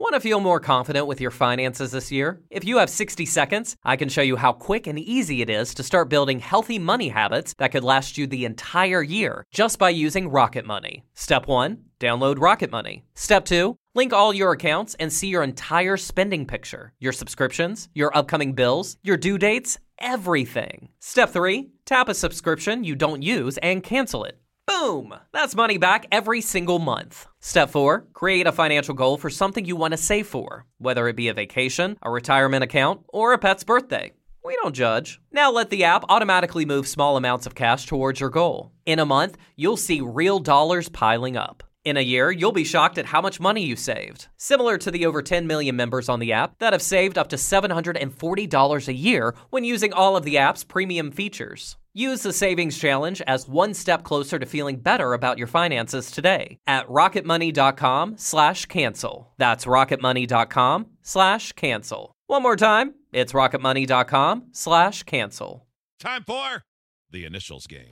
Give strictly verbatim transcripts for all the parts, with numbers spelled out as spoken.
Want to feel more confident with your finances this year? If you have sixty seconds, I can show you how quick and easy it is to start building healthy money habits that could last you the entire year just by using Rocket Money. Step one, download Rocket Money. Step two, link all your accounts and see your entire spending picture, your subscriptions, your upcoming bills, your due dates, everything. Step three, tap a subscription you don't use and cancel it. Boom! That's money back every single month. Step four, create a financial goal for something you want to save for, whether it be a vacation, a retirement account, or a pet's birthday. We don't judge. Now let the app automatically move small amounts of cash towards your goal. In a month, you'll see real dollars piling up. In a year, you'll be shocked at how much money you saved. Similar to the over ten million members on the app that have saved up to seven hundred forty dollars a year when using all of the app's premium features. Use the Savings Challenge as one step closer to feeling better about your finances today at rocketmoney.com slash cancel. That's rocketmoney.com slash cancel. One more time, it's rocketmoney.com slash cancel. Time for the initials game.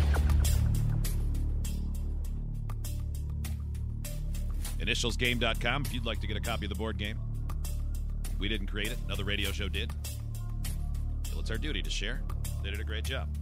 initials game dot com if you'd like to get a copy of the board game. We didn't create it. Another radio show did. So it's our duty to share. They did a great job.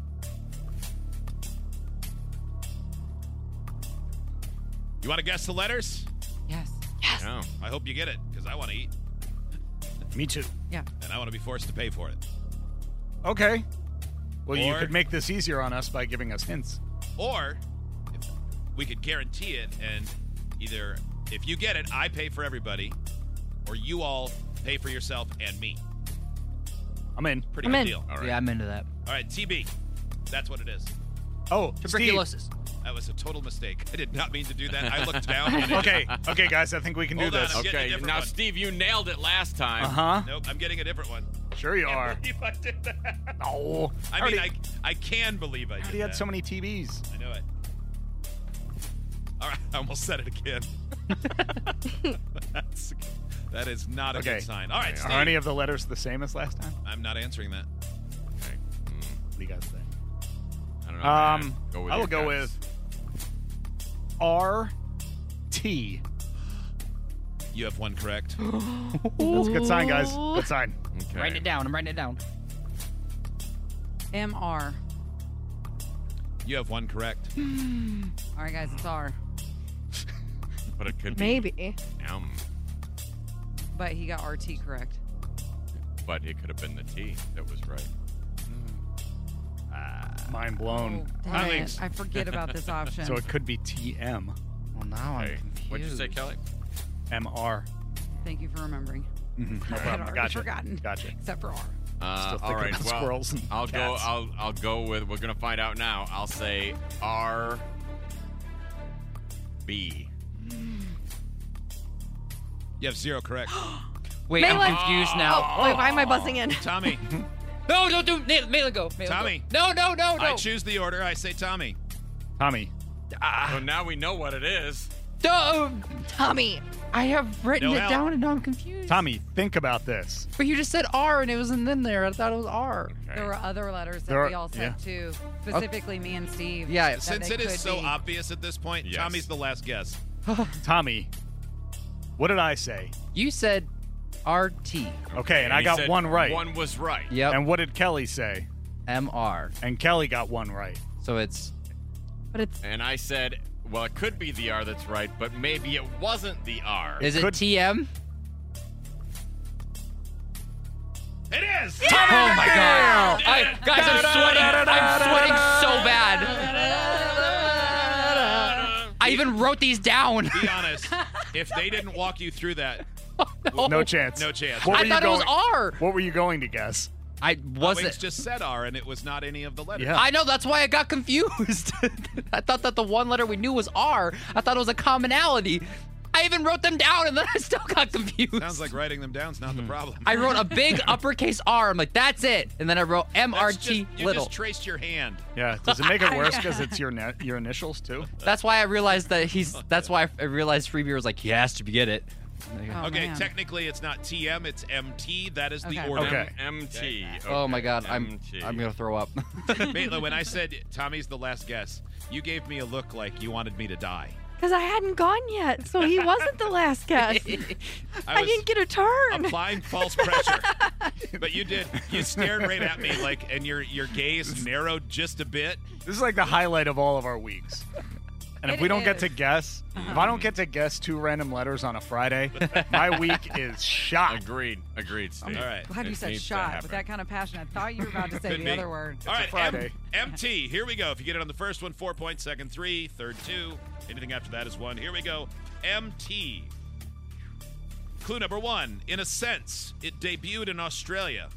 You want to guess the letters? Yes. Yes. No. I hope you get it, because I want to eat. Me too. Yeah. And I want to be forced to pay for it. Okay. Well, you Or- could make this easier on us by giving us hints. Or if we could guarantee it, and either if you get it, I pay for everybody, or you all pay for yourself and me. I'm in. Pretty I'm good in. deal. All right. Yeah, I'm into that. All right, T B. That's what it is. Oh, Tuberculosis. Steve. That was a total mistake. I did not mean to do that. I looked down. And it- Okay, okay, guys, I think we can Hold do on, this. I'm getting a Okay, different now one. Steve, you nailed it last time. Uh-huh. Nope, I'm getting a different one. Sure you I are. can't believe I did that. No. I already, mean, I I can believe I I did already that. had so many T Vs. I know it. All right, I almost said it again. That's, that is not a Okay. good sign. All right, Steve. Are any of the letters the same as last time? I'm not answering that. Okay. Mm, What do you guys think? I don't know. man. Um, Go with I will your go guts. with R T. You have one correct. That's a good sign, guys. Good sign. Okay. Writing it down. I'm writing it down. M R. You have one correct. All right, guys, it's R. But it could be Maybe. M. But he got R T correct. But it could have been the T that was right. Mind blown. Oh, dang Alex. it. I forget about this option. So it could be T M. Well, now I'm Hey, confused. what'd you say, Kelly? M R. Thank you for remembering. Mm-hmm. No I had problem. already Gotcha. forgotten. Gotcha. Except for R. Uh, Still all thinking right. about Well, squirrels and I'll go. cats. I'll I'll go with. We're gonna find out now. I'll say R. B. You have zero correct. Wait, Melee. I'm confused now. Wait, why am I buzzing in? Tommy. No, don't do Melee. Melee go. Melee Tommy. Go. No, no, no, no. I choose the order. I say Tommy. Tommy. So now we know what it is. No, Tommy. I have written No it help. down and now I'm confused. Tommy, think about this. But you just said R and it wasn't in there. I thought it was R. There were other letters that There are- we all said yeah. too. Specifically me and Steve. Yeah. that Since they it is could so be. obvious at this point, Yes. Tommy's the last guess. Tommy, what did I say? You said R T. Okay, and I he got said one right. One was right. Yep. And what did Kelly say? M R. And Kelly got one right. So it's But it's And I said, well, it could be the R that's right, but maybe it wasn't the R. is it could- T M? It is! Oh my god! I, guys, I'm sweating. I'm sweating so bad. I even wrote these down. Be honest. If they didn't walk you through that, No chance. no chance. What were I you thought it was going- R. What were you going to guess? I Wings wasn't. just said R, and it was not any of the letters. Yeah. I know, that's why I got confused. I thought that the one letter we knew was R. I thought it was a commonality. I even wrote them down and then I still got confused. Sounds like writing them down's not the problem. I wrote a big uppercase R. I'm like, that's it. And then I wrote M R That's T just- you little. just traced your hand. Yeah. Does it make it worse because it's your ne- your initials too? That's why I realized that he's. That's why I realized Freebie was like, he has to get it. Oh, okay, man. technically it's not T M, it's M T. That is the Okay. order. Okay. M T. Oh my god, I'm. M T. I'm gonna throw up. Maitland, when I said Tommy's the last guess, you gave me a look like you wanted me to die. Because I hadn't gone yet, so he wasn't the last guest. I, was didn't get a turn. applying false pressure. But you did. You stared right at me, like, and your your gaze narrowed just a bit. This is like the highlight of all of our weeks. And if It we don't get is. to guess, if I don't get to guess two random letters on a Friday, my week is shot. Agreed. Agreed, Steve. All right. Glad you This said needs to shot happen. with that kind of passion. I thought you were about to say Could the be. other word. All right, Friday. M- MT, here we go. If you get it on the first one, four points. Second, three. Third, two. Anything after that is one. Here we go. M T. Clue number one. In a sense, it debuted in Australia.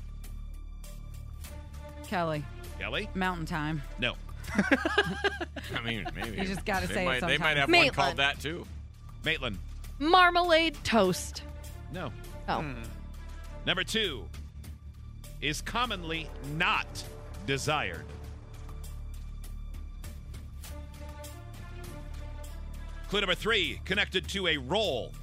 Kelly, Kelly? Mountain Time. No. I mean, maybe. You just gotta they say it might, They might sometimes. have one Maitland. called that, too. Maitland? Marmalade toast. No. Oh. Number two. Is commonly not desired. Clue number three. Connected to a role.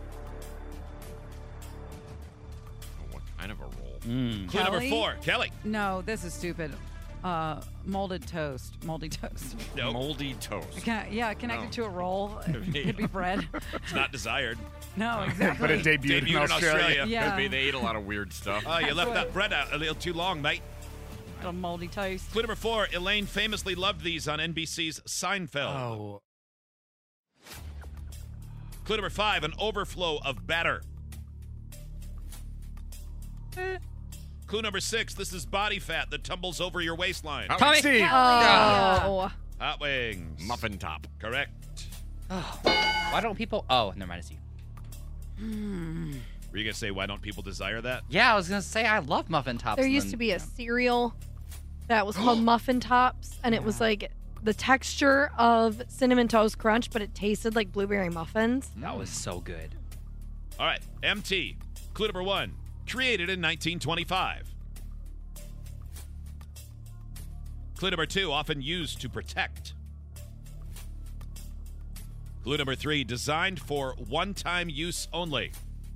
What kind of a roll? Clue Kelly? number four. Kelly? No, this is stupid. Uh, molded toast. Moldy toast. No. Moldy toast. Can I, yeah, connected No. to a roll. Could be bread. It's not desired. No, exactly. But it debuted, Debuted in Australia. Yeah. Could be they ate a lot of weird stuff. Oh, you left that bread out a little too long, mate. A moldy toast. Clue number four. Elaine famously loved these on N B C's Seinfeld. Oh, Clue number five. An overflow of batter. Clue number six. This is body fat that tumbles over your waistline. How- Tommy. Steve. Oh. Hot wings. Muffin top. Correct. Why don't people? Oh, never mind. It's you. Were you going to say, why don't people desire that? Yeah, I was gonna say I love muffin tops. There and used then- to be a cereal that was called Muffin Tops, and it was like the texture of Cinnamon Toast Crunch, but it tasted like blueberry muffins. That was so good. All right. M T. Clue number one. Created in nineteen twenty-five. Clue number two. Often used to protect. Clue number three. Designed for one-time use only.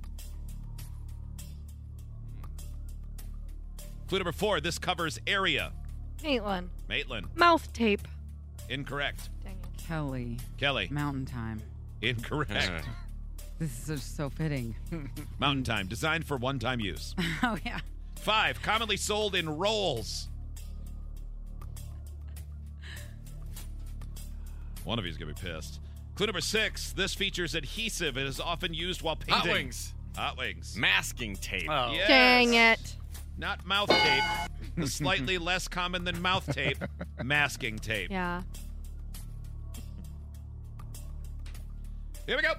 Clue number four. This covers area. Maitland. Maitland. Mouth tape. Incorrect. Dang it. Kelly, Kelly. Mountain Time. Incorrect. This is just so fitting. Mountain Time. Designed for one-time use. Oh yeah. Five. Commonly sold in rolls. One of you is going to be pissed. Clue number six. This features adhesive and is often used while painting. Hot wings. Hot wings. Masking tape. Oh. Yes. Dang it. Not mouth tape. The slightly less common than mouth tape. Masking tape. Yeah. Here we go.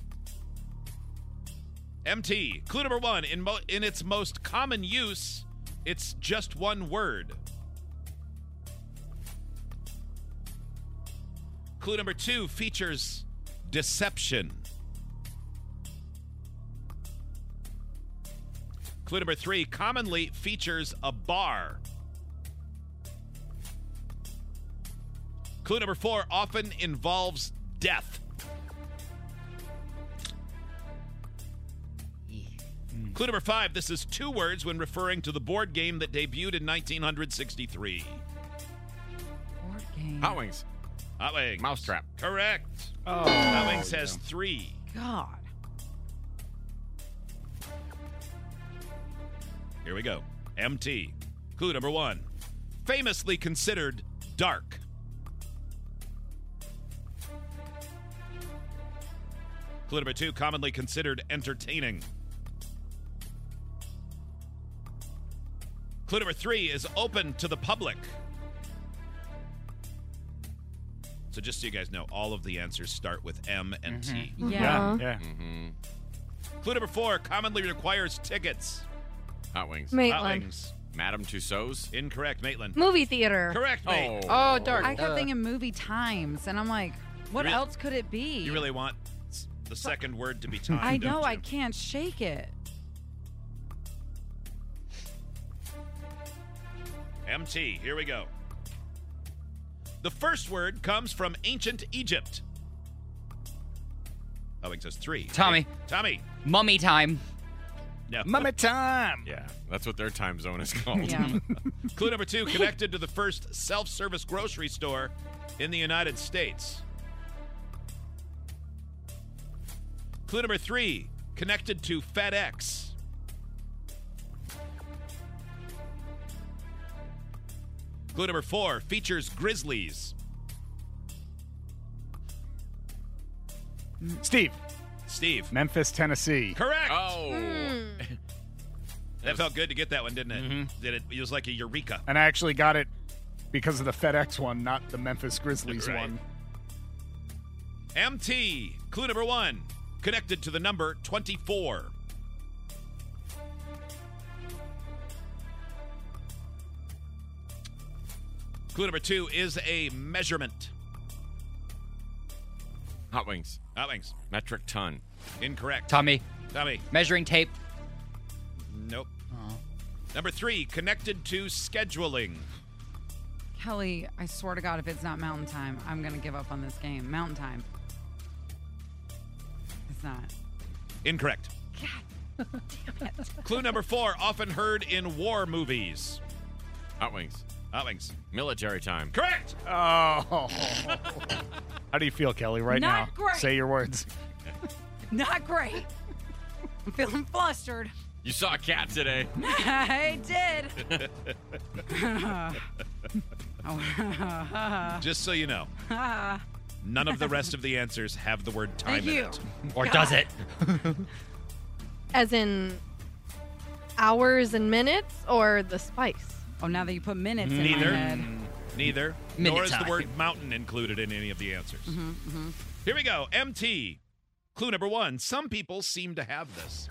M T. Clue number one. In, mo- in its most common use, it's just one word. Clue number two features deception. Clue number three commonly features a bar. Clue number four often involves death. Clue number five, this is two words when referring to the board game that debuted in nineteen sixty-three. Board game. Hot wings. Hot Wings. Mousetrap. Correct. Oh, Hot Wings has three. God. Here we go. M T. Clue number one. Famously considered dark. Clue number two. Commonly considered entertaining. Clue number three is open to the public. So just so you guys know, all of the answers start with M and T. Yeah. Yeah, yeah. Mm-hmm. Clue number four commonly requires tickets. Hot wings. Hot Maitland. Wings. Madame Tussauds. Incorrect, Maitland. Movie theater. Correct, mate. Oh. Oh, dark. I kept Uh, thinking movie times, and I'm like, what really- else could it be? You really want s- the second word to be time, I don't know. I you? can't shake it. M T, here we go. The first word comes from ancient Egypt. Oh, it says three. Tommy. Tommy. Mummy time. No. Mummy time. Yeah, that's what their time zone is called. Yeah. Clue number two, connected to the first self-service grocery store in the United States. Clue number three, connected to FedEx. Clue number four, features Grizzlies. Steve, Steve. Memphis, Tennessee. Correct. Oh. That felt good to get that one, didn't it? Mm-hmm. Did it? It was like a eureka. And I actually got it because of the FedEx one, not the Memphis Grizzlies Right. one. M T, clue number one, connected to the number twenty-four. Clue number two is a measurement. Hot wings. Hot wings. Metric ton. Incorrect. Tommy, Tommy. measuring tape. Nope. Number three, connected to scheduling. Kelly, I swear to God, if it's not Mountain Time, I'm going to give up on this game. Mountain Time. It's not. Incorrect. God damn it. Clue number four, often heard in war movies. Hot wings. Hot wings. Military time. Correct. Oh. How do you feel, Kelly, right Not now? great. Say your words. Not great. I'm feeling flustered. You saw a cat today. I did. Oh. Just so you know, none of the rest of the answers have the word time Thank in you. it. Or does it? As in hours and minutes or the spice? Oh, now that you put minutes in Neither. my head. Neither. Minute Nor is the time. word mountain included in any of the answers. Mm-hmm, Here we go. M T. Clue number one. Some people seem to have this.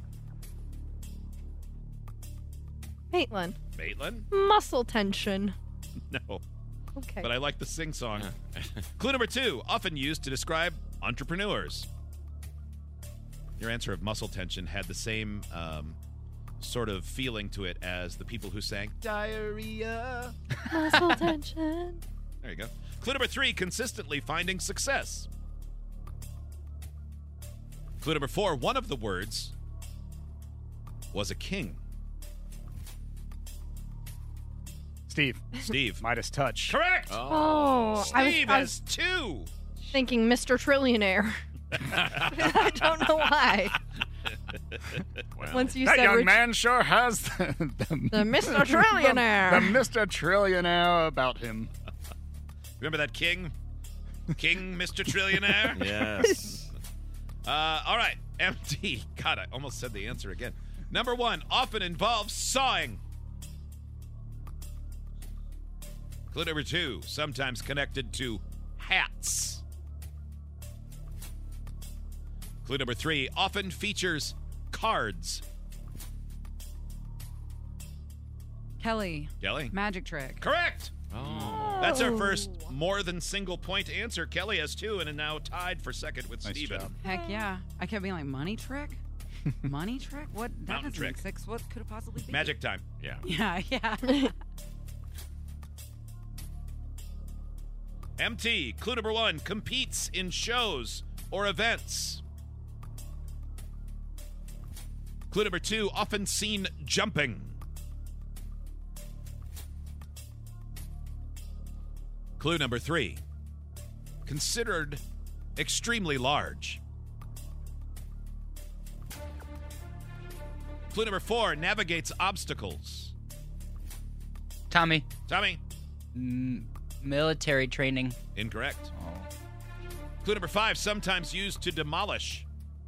Maitland. Maitland? Muscle tension. No. Okay. But I like the sing song. Clue number two. Often used to describe entrepreneurs. Your answer of muscle tension had the same um, sort of feeling to it as the people who sang Diarrhea. Muscle tension. There you go. Clue number three, consistently finding success. Clue number four, one of the words was a king. Steve, Steve. Midas touch. Correct. Oh, I was, Steve I has was two. thinking Mister Trillionaire. I don't know why. Well, Once you That said young Rich- man sure has the, the, the Mister the Trillionaire. Mister Trillionaire about him. Remember that king? King Mister Trillionaire? yes. Uh, all right. M T. God, I almost said the answer again. Number one, often involves sawing. Clue number two, sometimes connected to hats. Clue number three, often features cards. Kelly, Kelly? magic trick. Correct. Oh. That's our first more than single point answer. Kelly has two and is now tied for second with Nice Steven. job. Heck yeah. I kept being like, money trick? Money trick? What? That Mountain doesn't trick. make sense. What could it possibly be? Magic time. Yeah. Yeah, yeah. M T, clue number one, competes in shows or events. Clue number two, often seen jumping. Clue number three, considered extremely large. Clue number four, navigates obstacles. Tommy, Tommy, m- military training. incorrect. Clue number five, sometimes used to demolish.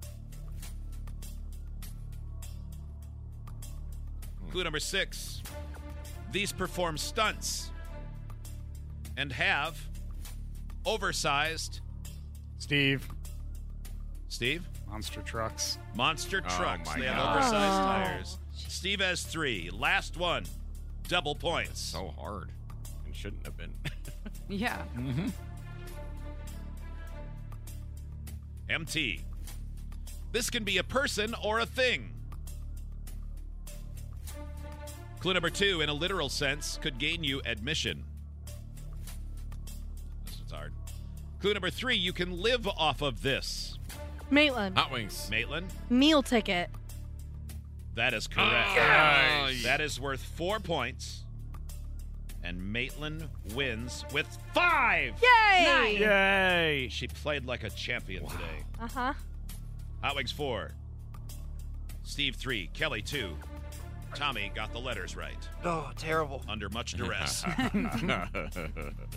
Clue number six, these perform stunts and have oversized, Steve, Steve, monster trucks. monster Oh, trucks. my They have God. oversized Oh. tires. Steve has three. Last one, double points. So hard. And shouldn't have been. Yeah. M T, this can be a person or a thing. Clue number two, in a literal sense, could gain you admission. This one's hard. Clue number three, you can live off of this. Maitland. Hot wings. Maitland, Meal ticket. that is correct. Nice. That is worth four points. And Maitland wins with five. Yay! Yay! She played like a champion today. Uh huh. Hot Wings four. Steve three. Kelly two. Tommy got the letters right. Oh, terrible. Under much duress.